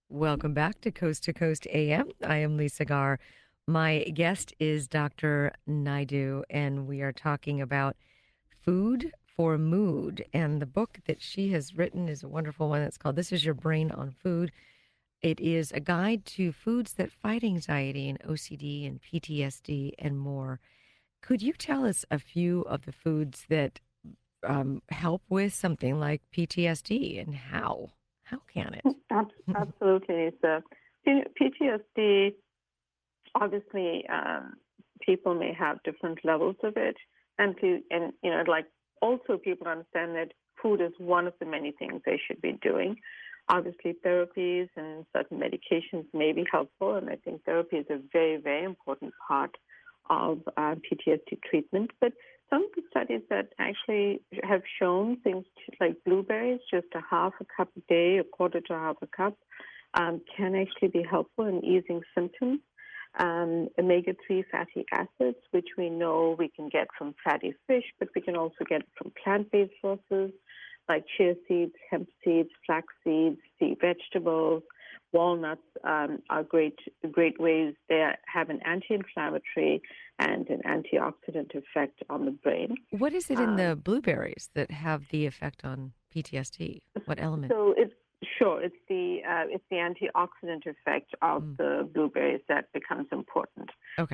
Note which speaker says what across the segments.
Speaker 1: Welcome back to Coast AM. I am Lisa Garr. My guest is Dr. Naidu, and we are talking about food for mood. And the book that she has written is a wonderful one. It's called This Is Your Brain on Food. It is a guide to foods that fight anxiety and OCD and PTSD and more. Could you tell us a few of the foods that help with something like PTSD and how? How can it?
Speaker 2: Absolutely. So, PTSD, obviously, people may have different levels of it, like also people understand that food is one of the many things they should be doing. Obviously, therapies and certain medications may be helpful, and I think therapy is a very, very important part of PTSD treatment. But some of the studies that actually have shown things like blueberries, just a half a cup a day, a quarter to half a cup, can actually be helpful in easing symptoms. Omega-3 fatty acids, which we know we can get from fatty fish, but we can also get from plant-based sources like chia seeds, hemp seeds, flax seeds, sea vegetables. Walnuts are great ways. They have an anti-inflammatory and an antioxidant effect on the brain.
Speaker 1: What is it in the blueberries that have the effect on PTSD? What element?
Speaker 2: So it's the antioxidant effect of the blueberries that becomes important.
Speaker 1: Okay.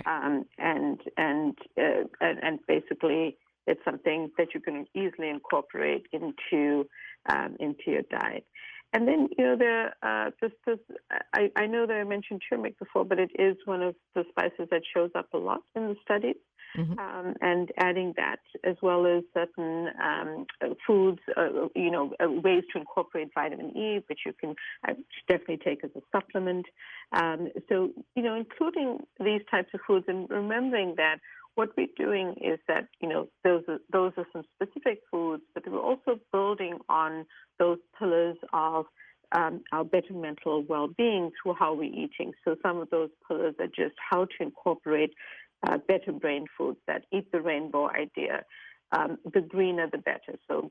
Speaker 2: And basically it's something that you can easily incorporate into your diet. And then, I know that I mentioned turmeric before, but it is one of the spices that shows up a lot in the studies.
Speaker 1: Mm-hmm.
Speaker 2: And adding that, as well as certain foods, ways to incorporate vitamin E, which you can definitely take as a supplement. Including these types of foods, and remembering that what we're doing is that, those are some specific foods, but we're also building on those pillars of our better mental well-being through how we're eating. So some of those pillars are just how to incorporate better brain foods, that eat the rainbow idea. The greener, the better. So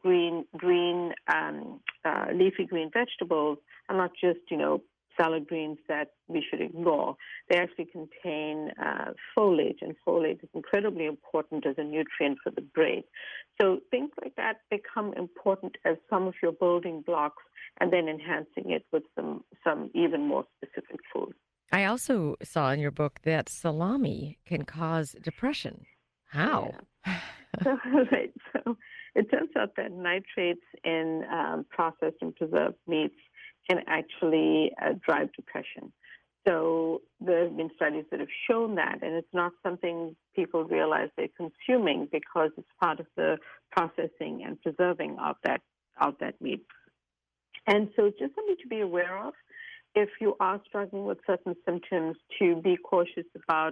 Speaker 2: leafy green vegetables are not just, salad greens that we should ignore. They actually contain folate, and folate is incredibly important as a nutrient for the brain. So things like that become important as some of your building blocks, and then enhancing it with some even more specific foods.
Speaker 1: I also saw in your book that salami can cause depression. How?
Speaker 2: Yeah. Right. So it turns out that nitrates in processed and preserved meats can actually drive depression. So there have been studies that have shown that, and it's not something people realize they're consuming because it's part of the processing and preserving of that meat. And so just something to be aware of if you are struggling with certain symptoms, to be cautious about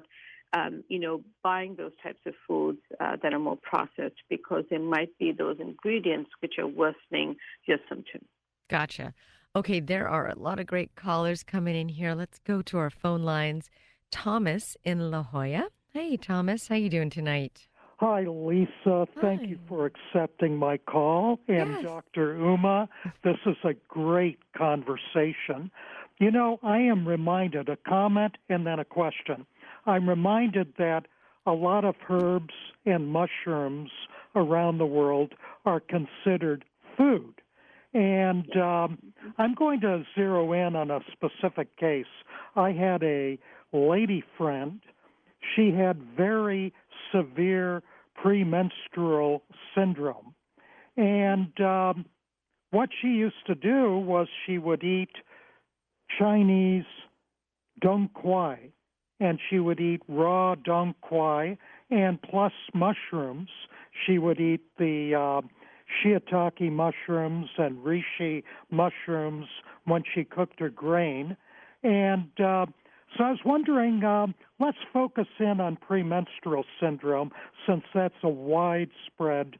Speaker 2: buying those types of foods that are more processed, because there might be those ingredients which are worsening your symptoms.
Speaker 1: Gotcha. Okay, there are a lot of great callers coming in here. Let's go to our phone lines. Thomas in La Jolla. Hey, Thomas, how you doing tonight?
Speaker 3: Hi, Lisa. Thank you for accepting my call. And
Speaker 1: Yes.
Speaker 3: Dr. Uma, this is a great conversation. I am reminded, a comment and then a question. I'm reminded that a lot of herbs and mushrooms around the world are considered food. And I'm going to zero in on a specific case. I had a lady friend. She had very severe premenstrual syndrome. And what she used to do was she would eat Chinese dong quai, and she would eat raw dong quai, and plus mushrooms. She would eat the shiitake mushrooms and reishi mushrooms when she cooked her grain. And so I was wondering, let's focus in on premenstrual syndrome, since that's a widespread,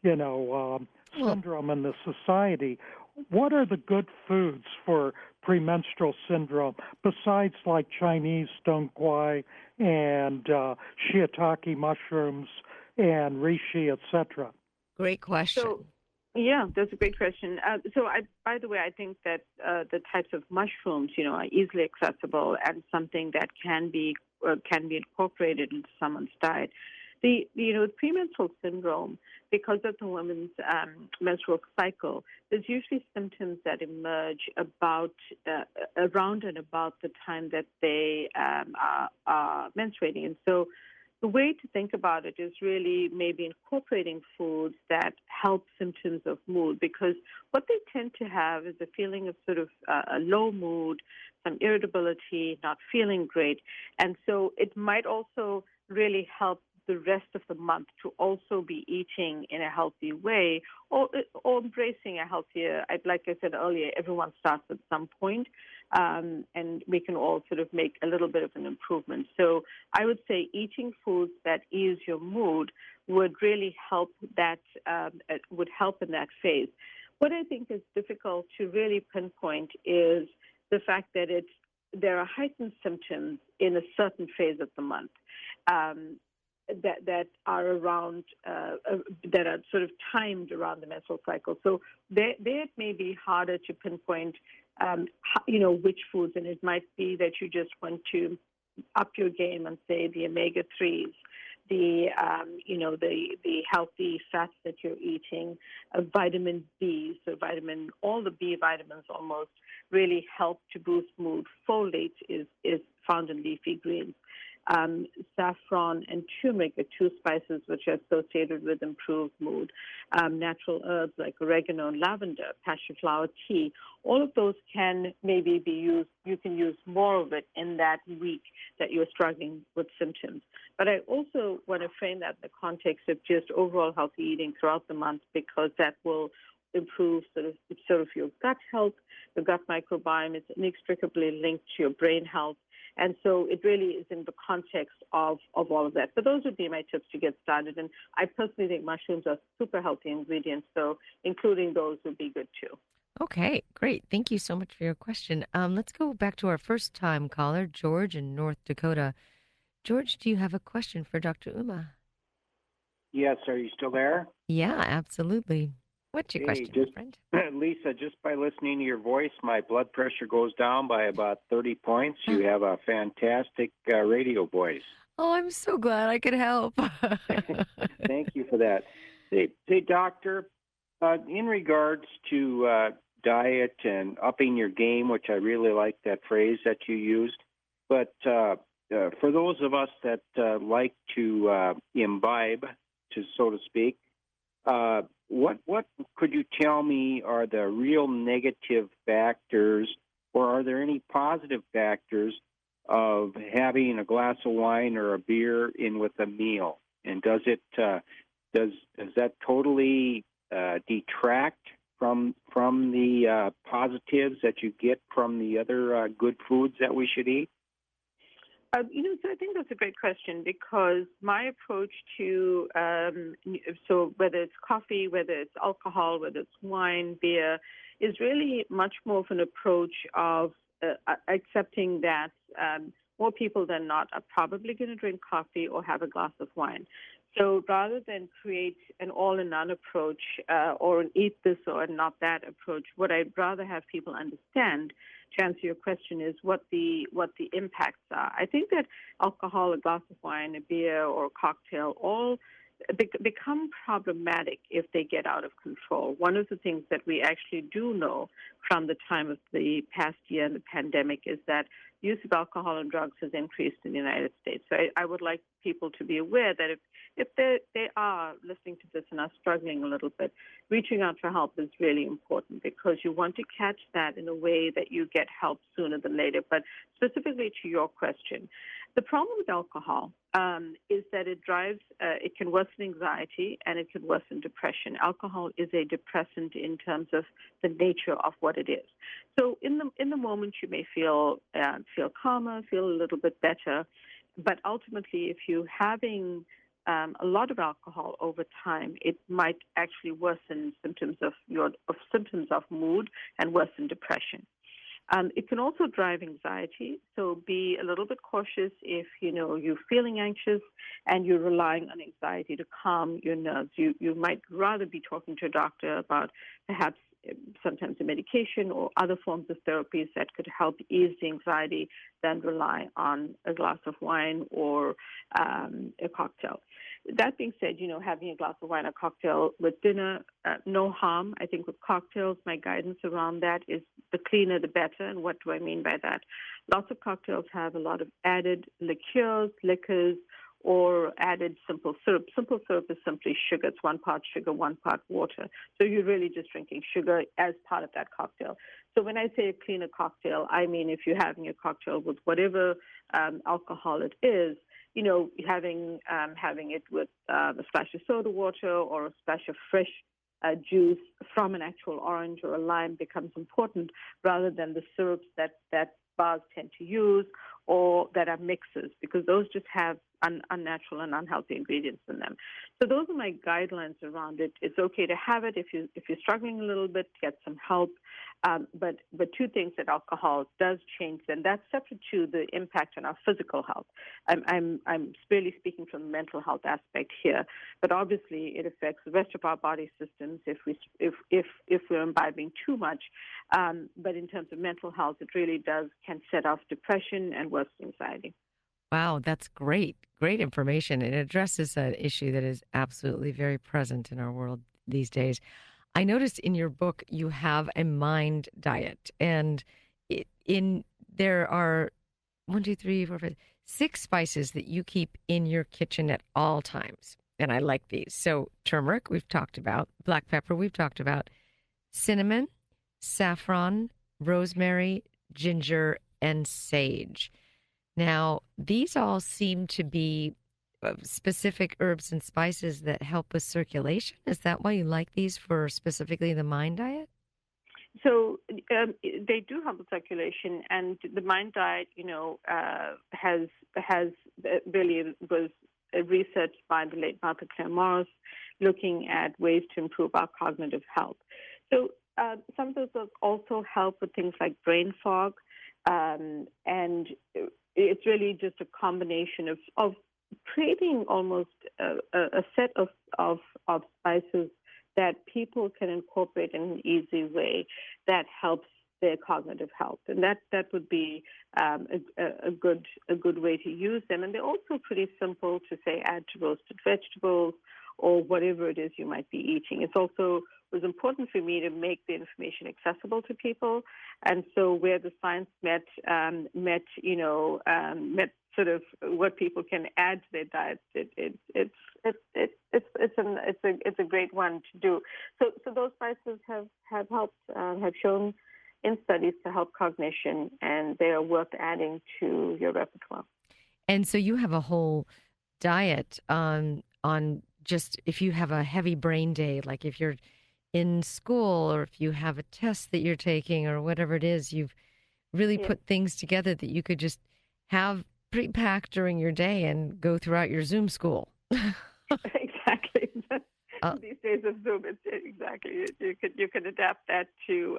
Speaker 3: syndrome in the society. What are the good foods for premenstrual syndrome besides like Chinese dong quai and shiitake mushrooms and reishi, etc.?
Speaker 1: Great question.
Speaker 2: Yeah, that's a great question. By the way, I think that the types of mushrooms, are easily accessible and something that can be incorporated into someone's diet. Premenstrual syndrome, because of the woman's menstrual cycle, there's usually symptoms that emerge about around and about the time that they are menstruating, and so the way to think about it is really maybe incorporating foods that help symptoms of mood, because what they tend to have is a feeling of sort of a low mood, some irritability, not feeling great. And so it might also really help the rest of the month to also be eating in a healthy way, or embracing a healthier, like I said earlier, everyone starts at some point, and we can all sort of make a little bit of an improvement. So I would say eating foods that ease your mood would really help would help in that phase. What I think is difficult to really pinpoint is the fact that there are heightened symptoms in a certain phase of the month. That are around that are sort of timed around the menstrual cycle. So there it may be harder to pinpoint, which foods, and it might be that you just want to up your game and say the omega-3s, the healthy fats that you're eating, vitamin B, so all the B vitamins almost really help to boost mood. Folate is found in leafy greens. Saffron and turmeric are two spices which are associated with improved mood. Natural herbs like oregano and lavender, passion flower tea, all of those can maybe be used. You can use more of it in that week that you're struggling with symptoms. But I also want to frame that in the context of just overall healthy eating throughout the month, because that will improve sort of your gut health. The gut microbiome is inextricably linked to your brain health. And so it really is in the context of all of that. But those would be my tips to get started. And I personally think mushrooms are super healthy ingredients, so including those would be good too.
Speaker 1: Okay, great. Thank you so much for your question. Let's go back to our first time caller, George in North Dakota. George, do you have a question for Dr. Uma?
Speaker 4: Yes, are you still there?
Speaker 1: Yeah, absolutely. What's your question, my friend?
Speaker 4: Lisa, just by listening to your voice, my blood pressure goes down by about 30 points. You have a fantastic radio voice.
Speaker 1: Oh, I'm so glad I could help.
Speaker 4: Thank you for that. Say, doctor, in regards to diet and upping your game, which I really like that phrase that you used, but for those of us that like to imbibe, so to speak, what could you tell me are the real negative factors, or are there any positive factors of having a glass of wine or a beer in with a meal? And does that totally detract from the positives that you get from the other good foods that we should eat?
Speaker 2: So I think that's a great question, because my approach to, so whether it's coffee, whether it's alcohol, whether it's wine, beer, is really much more of an approach of accepting that more people than not are probably going to drink coffee or have a glass of wine. So rather than create an all-in-one approach or an eat this or not that approach, what I'd rather have people understand, to answer your question, is what the impacts are. I think that alcohol, a glass of wine, a beer, or a cocktail, all become problematic if they get out of control. One of the things that we actually do know from the time of the past year and the pandemic is that use of alcohol and drugs has increased in the United States. So I would like people to be aware that if they are listening to this and are struggling a little bit, reaching out for help is really important, because you want to catch that in a way that you get help sooner than later. But specifically to your question, the problem with alcohol is that it can worsen anxiety and it can worsen depression. Alcohol is a depressant in terms of the nature of what it is. So in the moment you may feel calmer, feel a little bit better, but ultimately if you're having a lot of alcohol over time, it might actually worsen symptoms of mood and worsen depression. It can also drive anxiety, so be a little bit cautious if you're feeling anxious and you're relying on anxiety to calm your nerves. You might rather be talking to a doctor about perhaps sometimes a medication or other forms of therapies that could help ease the anxiety than rely on a glass of wine or a cocktail. That being said, having a glass of wine or cocktail with dinner, no harm. I think with cocktails, my guidance around that is the cleaner, the better. And what do I mean by that? Lots of cocktails have a lot of added liqueurs, liquors, or added simple syrup. Simple syrup is simply sugar. It's 1 part sugar, 1 part water. So you're really just drinking sugar as part of that cocktail. So when I say a cleaner cocktail, I mean if you're having a cocktail with whatever alcohol it is, having it with a splash of soda water or a splash of fresh juice from an actual orange or a lime becomes important rather than the syrups that bars tend to use or that are mixes, because those just have unnatural and unhealthy ingredients in them. So those are my guidelines around it. It's okay to have it if you're struggling a little bit, get some help. But two things that alcohol does change, and that's separate to the impact on our physical health. I'm really speaking from the mental health aspect here, but obviously it affects the rest of our body systems if we're imbibing too much. But in terms of mental health, it really can set off depression and worse anxiety.
Speaker 1: Wow, that's great. Great information. It addresses an issue that is absolutely very present in our world these days. I noticed in your book you have a mind diet, and there are 6 spices that you keep in your kitchen at all times, and I like these. So turmeric, we've talked about. Black pepper, we've talked about. Cinnamon, saffron, rosemary, ginger, and sage. Now, these all seem to be specific herbs and spices that help with circulation. Is that why you like these for specifically the mind diet?
Speaker 2: So they do help with circulation, and the mind diet, has really was researched by the late Martha Claire Morris, looking at ways to improve our cognitive health. So some of those also help with things like brain fog, and it's really just a combination of creating almost a set of spices that people can incorporate in an easy way that helps their cognitive health, and that would be a good way to use them. And they're also pretty simple to say add to roasted vegetables or whatever it is you might be eating. It's also was important for me to make the information accessible to people, and so where the science met sort of what people can add to their diets, it's a great one to do. So those spices have helped, have shown in studies to help cognition, and they are worth adding to your repertoire.
Speaker 1: And so you have a whole diet on just if you have a heavy brain day, like if you're in school or if you have a test that you're taking or whatever it is, you've really put things together that you could just have pre-packed during your day and go throughout your Zoom school.
Speaker 2: Exactly. These days of Zoom, it's exactly. You can adapt that to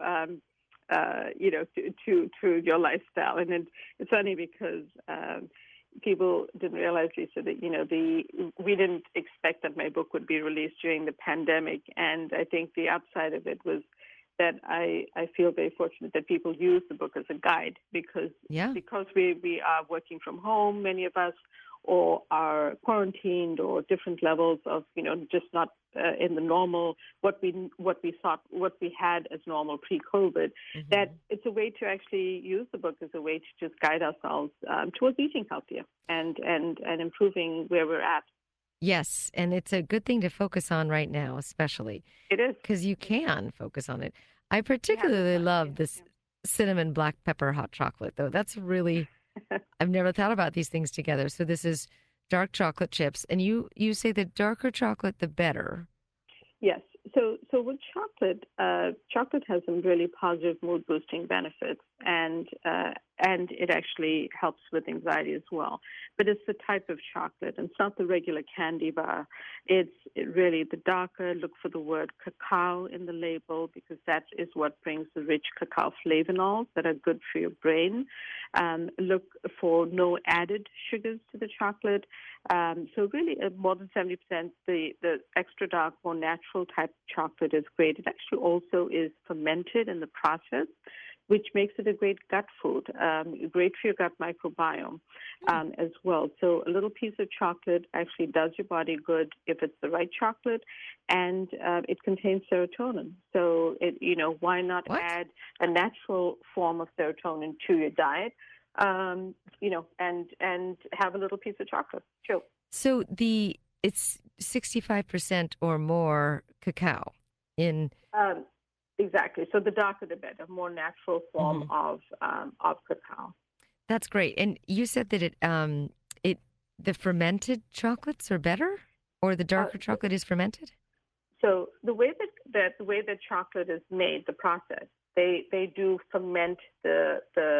Speaker 2: to your lifestyle, and it's funny because people didn't realize, Lisa, that we didn't expect that my book would be released during the pandemic, and I think the upside of it was that I feel very fortunate that people use the book as a guide because we are working from home, many of us, or are quarantined, or different levels of just not in the normal what we had as normal pre-COVID. Mm-hmm. That it's a way to actually use the book as a way to just guide ourselves towards eating healthier and improving where we're at.
Speaker 1: Yes, and it's a good thing to focus on right now, especially.
Speaker 2: It is.
Speaker 1: Because you can focus on it. I particularly love this cinnamon black pepper hot chocolate, though. That's really, I've never thought about these things together. So this is dark chocolate chips, and you say the darker chocolate, the better.
Speaker 2: Yes. with chocolate, chocolate has some really positive mood boosting benefits, and it actually helps with anxiety as well. But it's the type of chocolate, and it's not the regular candy bar. Really the darker. Look for the word cacao in the label, because that is what brings the rich cacao flavonols that are good for your brain. Look for no added sugars to the chocolate. So really, more than 70%, the extra dark, more natural type chocolate is great. It actually also is fermented in the process, which makes it a great gut food, great for your gut microbiome as well. So a little piece of chocolate actually does your body good if it's the right chocolate, and it contains serotonin. So why not
Speaker 1: What?
Speaker 2: add a natural form of serotonin to your diet? And have a little piece of chocolate. Sure.
Speaker 1: So it's 65% or more cacao in.
Speaker 2: Exactly. So the darker the better, more natural form of cacao.
Speaker 1: That's great. And you said that the fermented chocolates are better, or the darker chocolate is fermented?
Speaker 2: So the way that chocolate is made, the process, they do ferment the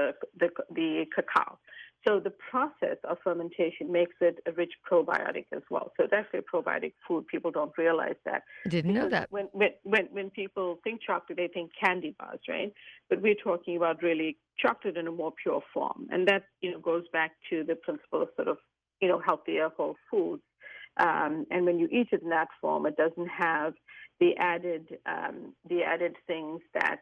Speaker 2: cacao. So the process of fermentation makes it a rich probiotic as well. So it's actually a probiotic food. People don't realize that.
Speaker 1: I didn't know that.
Speaker 2: When people think chocolate, they think candy bars, right? But we're talking about really chocolate in a more pure form, and that goes back to the principle of sort of healthier whole foods. And when you eat it in that form, it doesn't have the added things that,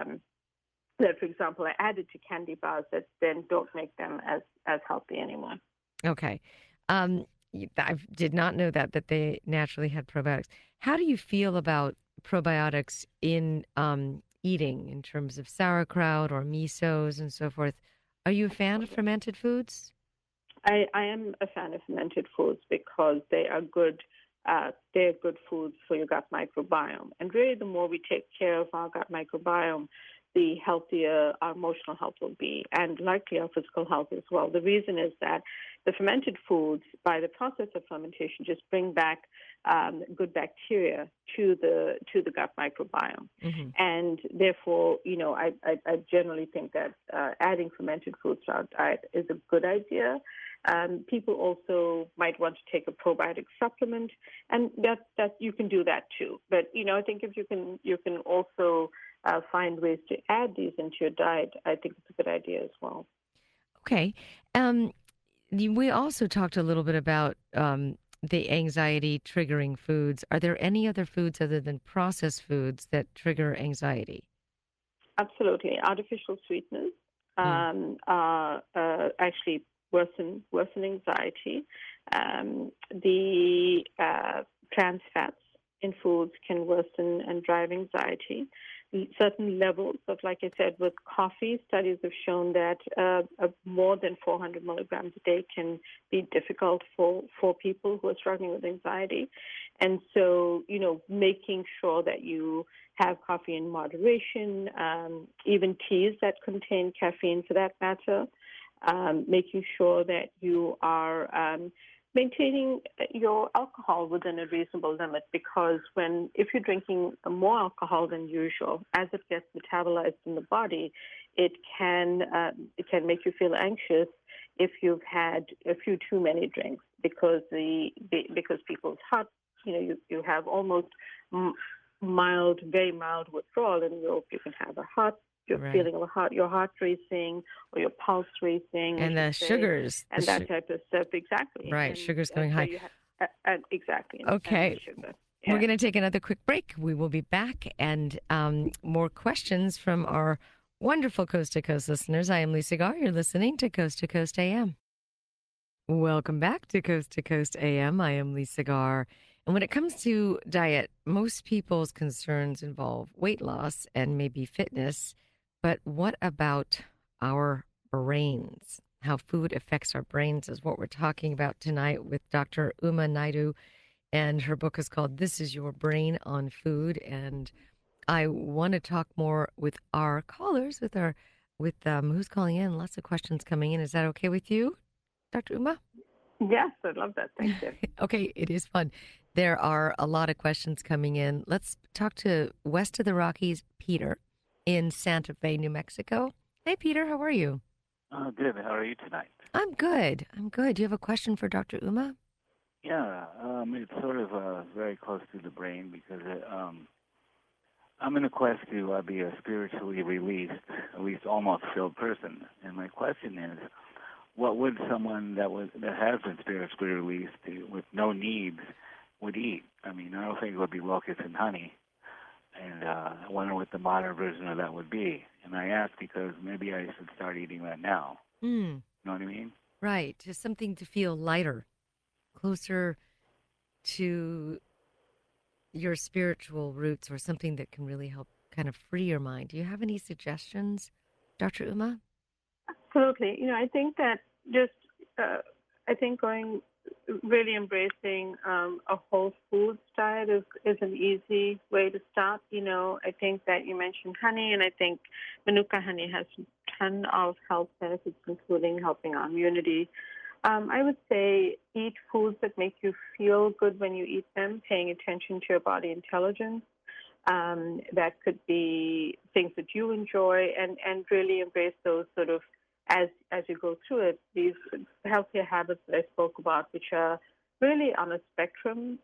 Speaker 2: for example, are added to candy bars that then don't make them as healthy anymore.
Speaker 1: Okay. I did not know that they naturally had probiotics. How do you feel about probiotics in eating, in terms of sauerkraut or misos and so forth? Are you a fan of fermented foods?
Speaker 2: I am a fan of fermented foods because they are good. They're good foods for your gut microbiome. And really, the more we take care of our gut microbiome, the healthier our emotional health will be, and likely our physical health as well. The reason is that the fermented foods, by the process of fermentation, just bring back good bacteria to the gut microbiome, and therefore, I generally think that adding fermented foods to our diet is a good idea. People also might want to take a probiotic supplement, and that you can do that too. But I think if you can also find ways to add these into your diet, I think it's a good idea as well.
Speaker 1: Okay. We also talked a little bit about the anxiety triggering foods. Are there any other foods other than processed foods that trigger anxiety?
Speaker 2: Absolutely. Artificial sweeteners actually worsen anxiety. The trans fats in foods can worsen and drive anxiety. Certain levels of, like I said, with coffee, studies have shown that more than 400 milligrams a day can be difficult for people who are struggling with anxiety. And so, making sure that you have coffee in moderation, even teas that contain caffeine for that matter, making sure that you are maintaining your alcohol within a reasonable limit, because if you're drinking more alcohol than usual, as it gets metabolized in the body, it can make you feel anxious if you've had a few too many drinks, because people's heart, you have almost very mild withdrawal, and you can have a heart. You're feeling your heart racing, or your pulse racing,
Speaker 1: and the sugars,
Speaker 2: and that type of stuff. Exactly.
Speaker 1: Right,
Speaker 2: and,
Speaker 1: sugars going high.
Speaker 2: Exactly.
Speaker 1: Okay.
Speaker 2: Sugar.
Speaker 1: Yeah. We're going to take another quick break. We will be back, and more questions from our wonderful Coast to Coast listeners. I am Lisa Garr. You're listening to Coast AM. Welcome back to Coast AM. I am Lisa Garr. And when it comes to diet, most people's concerns involve weight loss and maybe fitness. But what about our brains? How food affects our brains is what we're talking about tonight with Dr. Uma Naidoo. And her book is called This Is Your Brain on Food. And I want to talk more with our callers, with who's calling in. Lots of questions coming in. Is that okay with you, Dr. Uma?
Speaker 2: Yes, I love that. Thank you.
Speaker 1: Okay, it is fun. There are a lot of questions coming in. Let's talk to west of the Rockies, Peter in Santa Fe, New Mexico. Hey, Peter, how are you?
Speaker 5: Good. How are you tonight?
Speaker 1: I'm good. I'm good. Do you have a question for Dr. Uma?
Speaker 5: Yeah, it's sort of very close to the brain because I'm in a quest to be a spiritually released, at least almost filled person. And my question is, what would someone that has been spiritually released with no needs would eat? I mean, I don't think it would be locusts and honey. And I wonder what the modern version of that would be. And I ask because maybe I should start eating that now.
Speaker 1: Hmm.
Speaker 5: You know what I mean?
Speaker 1: Right. Just something to feel lighter, closer to your spiritual roots or something that can really help kind of free your mind. Do you have any suggestions, Dr. Uma?
Speaker 2: Absolutely. I think that just, I think going really embracing a whole foods diet is an easy way to start. I think that you mentioned honey, and I think Manuka honey has a ton of health benefits, including helping our immunity. I would say eat foods that make you feel good when you eat them, paying attention to your body intelligence. That could be things that you enjoy, and really embrace those sort of as you go through it, these healthier habits that I spoke about, which are really on a spectrum.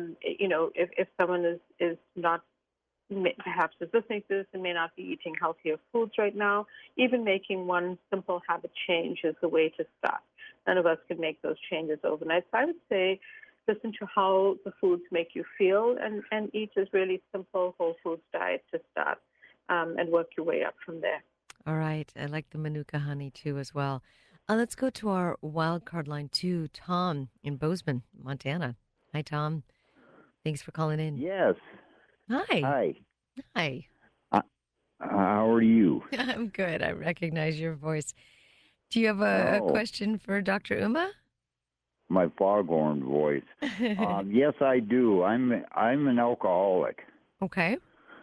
Speaker 2: If someone is not perhaps is listening to this and may not be eating healthier foods right now, even making one simple habit change is the way to start. None of us can make those changes overnight. So I would say listen to how the foods make you feel, and eat this really simple whole foods diet to start, and work your way up from there.
Speaker 1: All right. I like the Manuka honey too as well. Let's go to our wild card line two, Tom in Bozeman, Montana. Hi, Tom. Thanks for calling in.
Speaker 6: Yes.
Speaker 1: Hi.
Speaker 6: Hi.
Speaker 1: Hi.
Speaker 6: How are you?
Speaker 1: I'm good. I recognize your voice. Do you have a
Speaker 6: Oh,
Speaker 1: question for Dr. Uma?
Speaker 6: my foghorn voice. Yes, I do. I'm an alcoholic,
Speaker 1: Okay.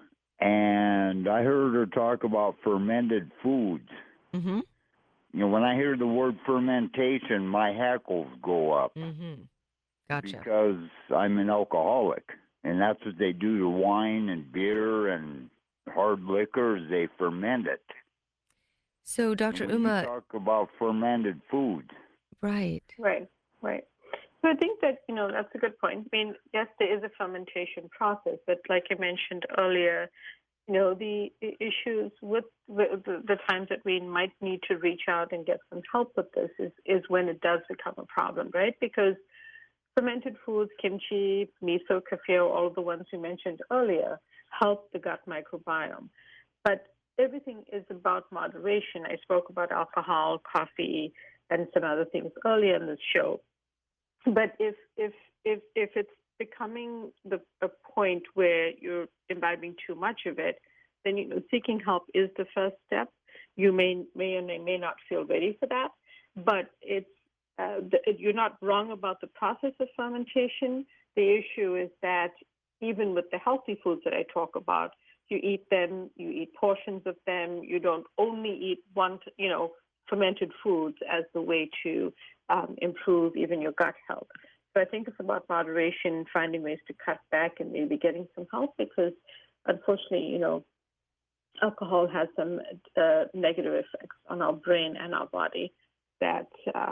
Speaker 6: and I heard her talk about fermented foods.
Speaker 1: Mm-hmm.
Speaker 6: When I hear the word fermentation, my hackles go up
Speaker 1: Mm-hmm. Gotcha.
Speaker 6: because I'm an alcoholic, and that's what they do to wine and beer and hard liquors. They ferment it.
Speaker 1: So,
Speaker 6: And
Speaker 1: Dr.
Speaker 6: when you
Speaker 1: Uma,
Speaker 6: talk about fermented foods,
Speaker 1: right.
Speaker 2: Right, right. So I think that, that's a good point. I mean, yes, there is a fermentation process, but like I mentioned earlier, the issues with the times that we might need to reach out and get some help with this is when it does become a problem, right? Because fermented foods, kimchi, miso, kefir, all of the ones we mentioned earlier, help the gut microbiome. But everything is about moderation. I spoke about alcohol, coffee, and some other things earlier in the show. But if it's becoming a point where you're imbibing too much of it, then seeking help is the first step. You may or may not feel ready for that, but you're not wrong about the process of fermentation. The issue is that even with the healthy foods that I talk about, you eat them, you eat portions of them. You don't only eat one, fermented foods as the way to improve even your gut health. So I think it's about moderation, finding ways to cut back, and maybe getting some help because, unfortunately, alcohol has some negative effects on our brain and our body that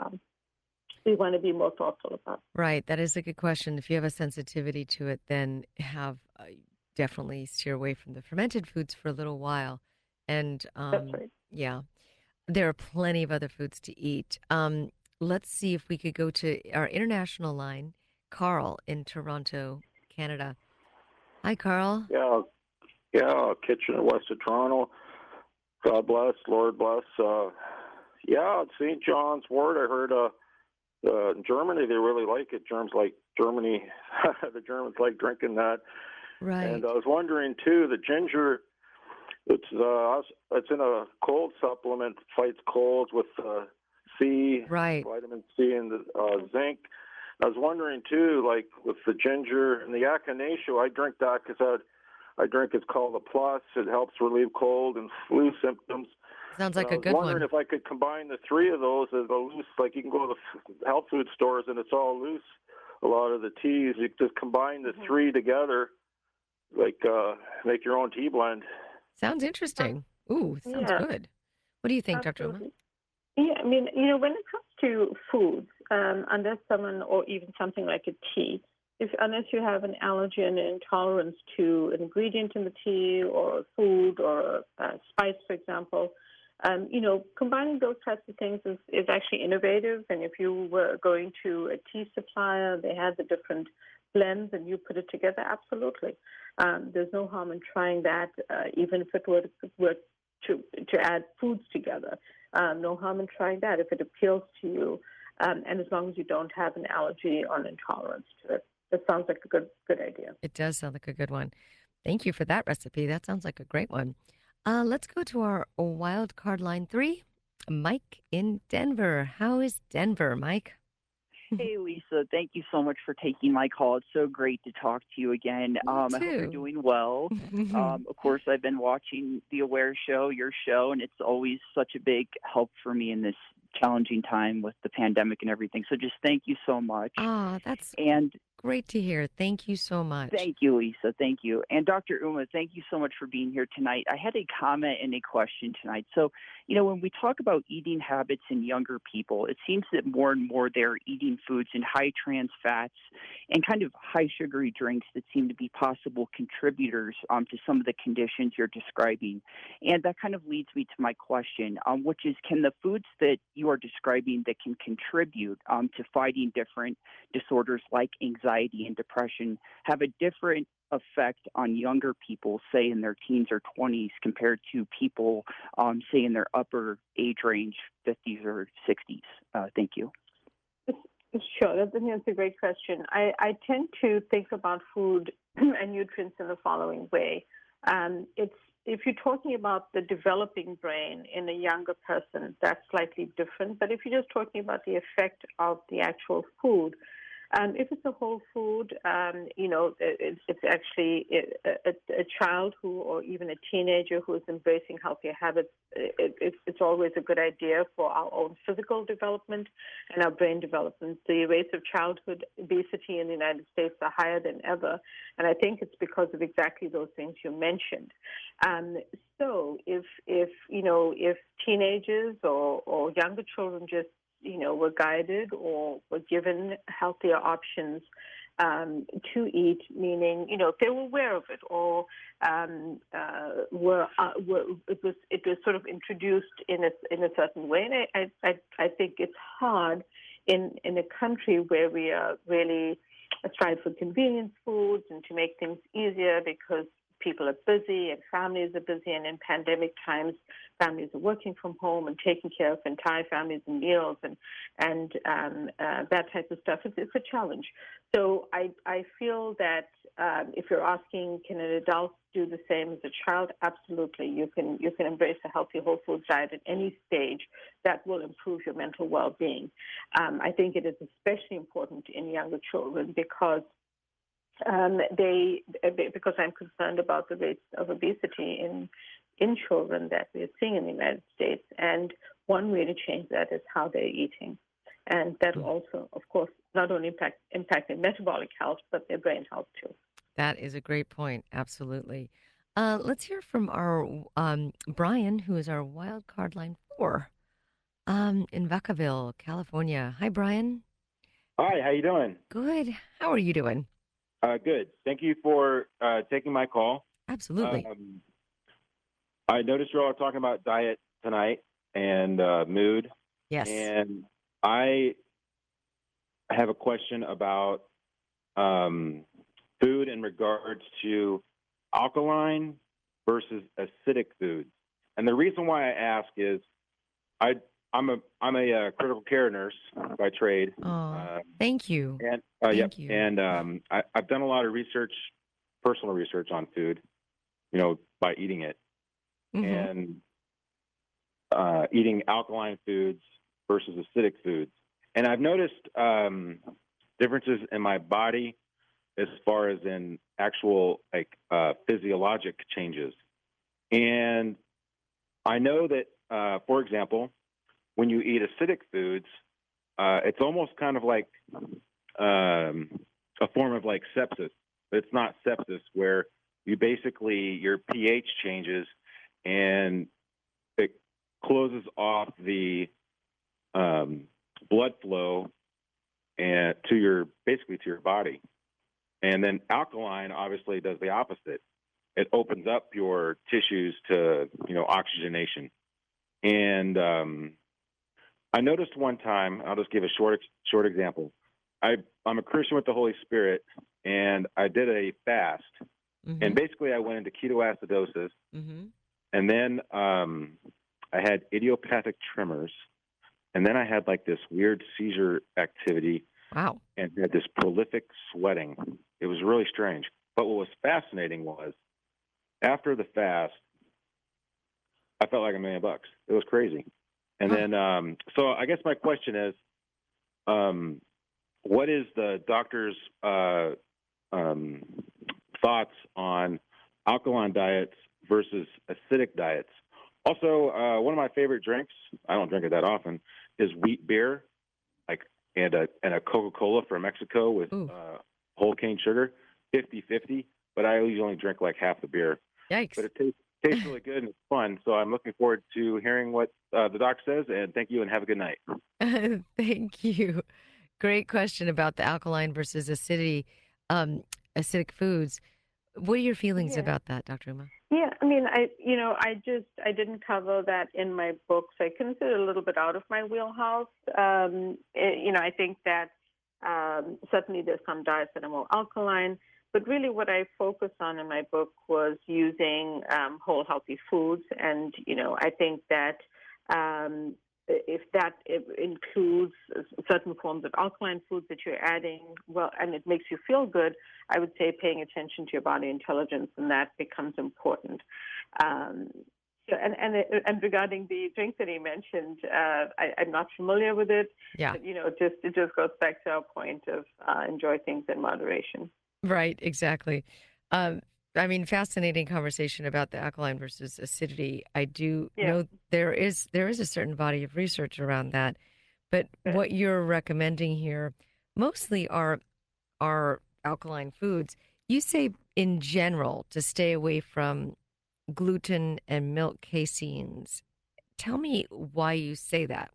Speaker 2: we want to be more thoughtful about.
Speaker 1: Right. That is a good question. If you have a sensitivity to it, then definitely steer away from the fermented foods for a little while. And
Speaker 2: That's right.
Speaker 1: yeah, there are plenty of other foods to eat. Let's see if we could go to our international line, Carl in Toronto, Canada. Hi, Carl.
Speaker 7: Yeah, Kitchener, west of Toronto. God bless, Lord bless. Yeah, St. John's Wort. I heard in Germany they really like it. Germans like Germany. The Germans like drinking that.
Speaker 1: Right.
Speaker 7: And I was wondering too, the ginger. It's in a cold supplement. Fights colds with C,
Speaker 1: Right.
Speaker 7: vitamin C, and the zinc. I was wondering too, like with the ginger and the echinacea, I drink that because I drink it's called a plus. It helps relieve cold and flu symptoms.
Speaker 1: Sounds like
Speaker 7: And I
Speaker 1: a
Speaker 7: was
Speaker 1: good
Speaker 7: wondering
Speaker 1: one.
Speaker 7: if I could combine the three of those as a loose, like you can go to the health food stores and it's all loose. A lot of the teas, you just combine the three together, like make your own tea blend.
Speaker 1: Sounds interesting. Ooh, sounds
Speaker 2: Yeah,
Speaker 1: good. What do you think, Dr. Uma?
Speaker 2: absolutely. Yeah, I mean, when it comes to foods, unless someone, or even something like a tea, unless you have an allergy and an intolerance to an ingredient in the tea or food or a spice, for example, combining those types of things is actually innovative. And if you were going to a tea supplier, they had the different blends and you put it together, absolutely. There's no harm in trying that, even if it were to add foods together. No harm in trying that if it appeals to you, and as long as you don't have an allergy or an intolerance to it. That sounds like a good idea.
Speaker 1: It does sound like a good one. Thank you for that recipe. That sounds like a great one. Let's go to our wild card line 3. Mike in Denver. How is Denver, Mike?
Speaker 8: Hey, Lisa. Thank you so much for taking my call. It's so great to talk to you again. I hope you're
Speaker 1: too.
Speaker 8: doing well. Of course, I've been watching the Aware Show, your show, and it's always such a big help for me in this challenging time with the pandemic and everything. So just thank you so much.
Speaker 1: That's
Speaker 8: And
Speaker 1: great to hear. Thank you so much.
Speaker 8: thank you, Lisa. Thank you. And Dr. Uma, thank you so much for being here tonight. I had a comment and a question tonight. So, when we talk about eating habits in younger people, it seems that more and more they're eating foods in high trans fats and kind of high sugary drinks that seem to be possible contributors to some of the conditions you're describing. And that kind of leads me to my question, which is, can the foods that you are describing that can contribute to fighting different disorders like anxiety and depression have a different effect on younger people, say in their teens or 20s, compared to people, say in their upper age range, 50s or 60s? Thank you.
Speaker 2: Sure, that's a great question. I tend to think about food and nutrients in the following way. If you're talking about the developing brain in a younger person, that's slightly different. But if you're just talking about the effect of the actual food, if it's a whole food, it's actually a child or even a teenager who is embracing healthier habits. It's always a good idea for our own physical development and our brain development. The rates of childhood obesity in the United States are higher than ever, and I think it's because of exactly those things you mentioned. So if teenagers or younger children just were guided or were given healthier options to eat, meaning, if they were aware of it or it was sort of introduced in a certain way. And I think it's hard in a country where we are really strive for convenience foods and to make things easier because people are busy and families are busy, and in pandemic times, families are working from home and taking care of entire families and meals and that type of stuff. It's a challenge. So I feel that if you're asking, can an adult do the same as a child? Absolutely. You can embrace a healthy whole food diet at any stage that will improve your mental well-being. I think it is especially important in younger children because because I'm concerned about the rates of obesity in children that we're seeing in the United States. And one way to change that is how they're eating. And that will also, of course, not only impact their metabolic health, but their brain health too.
Speaker 1: That is a great point. Absolutely. Let's hear from our Brian, who is our wild card line 4 in Vacaville, California. Hi, Brian.
Speaker 9: Hi, how you doing?
Speaker 1: Good. How are you doing?
Speaker 9: Good. Thank you for taking my call.
Speaker 1: Absolutely.
Speaker 9: I noticed you all are talking about diet tonight and mood.
Speaker 1: Yes.
Speaker 9: And I have a question about food in regards to alkaline versus acidic foods. And the reason why I ask is I'm a critical care nurse by trade.
Speaker 1: Thank you.
Speaker 9: And
Speaker 1: Thank you.
Speaker 9: And I've done a lot of research, personal research on food, by eating it, and eating alkaline foods versus acidic foods. And I've noticed differences in my body as far as in actual physiologic changes. And I know that for example, when you eat acidic foods, it's almost kind of like a form of like sepsis, but it's not sepsis, where you basically your pH changes and it closes off the blood flow and to your body. And then alkaline obviously does the opposite. It opens up your tissues to oxygenation. And I noticed one time, I'll just give a short example. I'm a Christian with the Holy Spirit, and I did a fast.
Speaker 1: Mm-hmm.
Speaker 9: And basically, I went into ketoacidosis,
Speaker 1: Mm-hmm.
Speaker 9: and then I had idiopathic tremors, and then I had like this weird seizure activity.
Speaker 1: Wow.
Speaker 9: And had this prolific sweating. It was really strange. But what was fascinating was, after the fast, I felt like $1 million. It was crazy. And then, so I guess my question is, what is the doctor's thoughts on alkaline diets versus acidic diets? Also, one of my favorite drinks, I don't drink it that often, is wheat beer, and a Coca-Cola from Mexico with whole cane sugar, 50-50. But I usually only drink like half the beer.
Speaker 1: Yikes.
Speaker 9: But it tastes really good and it's fun. So I'm looking forward to hearing what the doc says. And thank you and have a good night.
Speaker 1: Thank you. Great question about the alkaline versus acidity, acidic foods. What are your feelings about that, Dr. Uma?
Speaker 2: Yeah, I mean, I didn't cover that in my books. I consider it a little bit out of my wheelhouse. I think that certainly there's some diets that are more alkaline, but really what I focused on in my book was using whole healthy foods, and I think that if that includes certain forms of alkaline foods that you're adding, well, and it makes you feel good, I would say paying attention to your body intelligence, and that becomes important. And regarding the drink that he mentioned, I'm not familiar with it.
Speaker 1: Yeah.
Speaker 2: But, it just goes back to our point of enjoy things in moderation.
Speaker 1: Right, exactly. Fascinating conversation about the alkaline versus acidity. I do know there is a certain body of research around that, but what you're recommending here mostly are alkaline foods. You say in general to stay away from gluten and milk caseins. Tell me why you say that.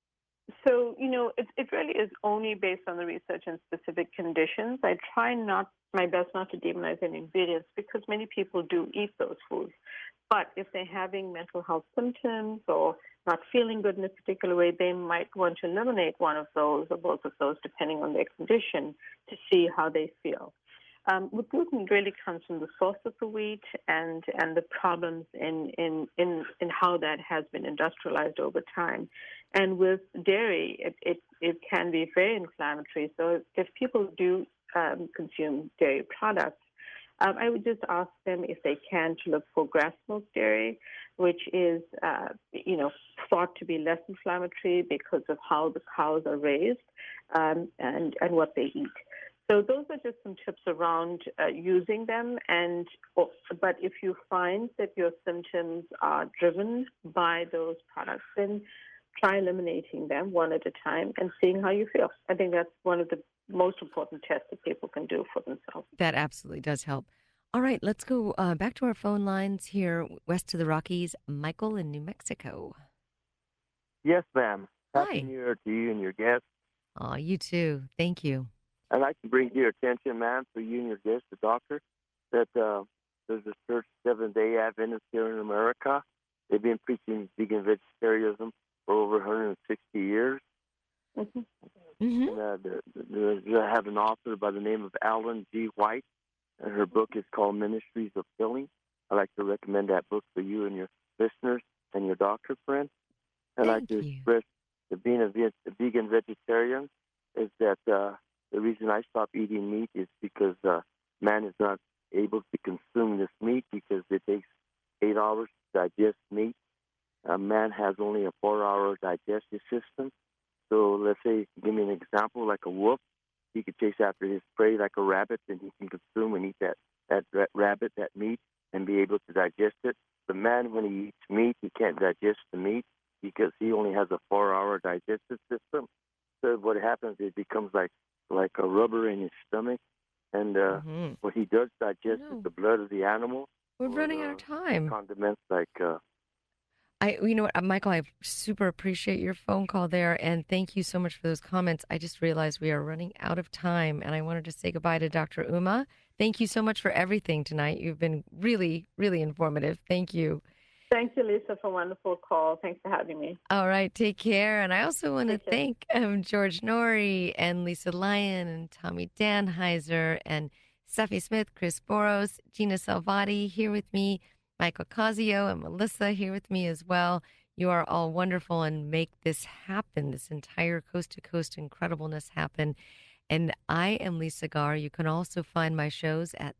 Speaker 2: So, it really is only based on the research and specific conditions. I try my best not to demonize any ingredients because many people do eat those foods. But if they're having mental health symptoms or not feeling good in a particular way, they might want to eliminate one of those or both of those, depending on their condition, to see how they feel. With gluten, it really comes from the source of the wheat and the problems in how that has been industrialized over time. And with dairy, it can be very inflammatory. So if people do consume dairy products, I would just ask them if they can to look for grass milk dairy, which is thought to be less inflammatory because of how the cows are raised and what they eat. So those are just some tips around using them. But if you find that your symptoms are driven by those products, then try eliminating them one at a time and seeing how you feel. I think that's one of the most important tests that people can do for themselves.
Speaker 1: That absolutely does help. All right, let's go back to our phone lines here west of the Rockies. Michael in New Mexico.
Speaker 10: Yes, ma'am.
Speaker 1: Hi.
Speaker 10: Happy New Year to you and your guests.
Speaker 1: Oh, you too. Thank you.
Speaker 10: I'd like to bring to your attention, ma'am, for you and your guest, the doctor, that there's a church, Seventh-day Adventist here in America. They've been preaching vegan vegetarianism for over 160 years.
Speaker 2: Mm-hmm.
Speaker 10: And, I have an author by the name of Ellen G. White, and her book is called Ministries of Healing. I'd like to recommend that book for you and your listeners and your doctor friend. I'd like to express that being a vegan vegetarian is that the reason I stopped eating meat is because man is not able to consume this meat because it takes 8 hours to digest meat. Man has only a 4-hour digestive system. So let's say, give me an example, like a wolf, he could chase after his prey like a rabbit, and he can consume and eat that rabbit, that meat, and be able to digest it. The man, when he eats meat, he can't digest the meat because he only has a 4-hour digestive system. So what happens, it becomes like a rubber in his stomach, and what he does digest is the blood of the animal.
Speaker 1: We're running out of time.
Speaker 10: Condiments like.
Speaker 1: You know what, Michael, I super appreciate your phone call there, and thank you so much for those comments. I just realized we are running out of time, and I wanted to say goodbye to Dr. Uma. Thank you so much for everything tonight. You've been really, really informative. Thank you.
Speaker 2: Thank you, Lisa, for a wonderful call. Thanks for having me.
Speaker 1: All right, take care. And I also want to thank George Norrie and Lisa Lyon and Tommy Danheiser and Steffi Smith, Chris Boros, Gina Salvati here with me, Michael Casio and Melissa here with me as well. You are all wonderful and make this happen, this entire coast-to-coast incredibleness happen. And I am Lisa Garr. You can also find my shows at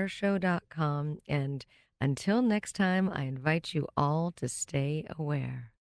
Speaker 1: theawareshow.com. And until next time, I invite you all to stay aware.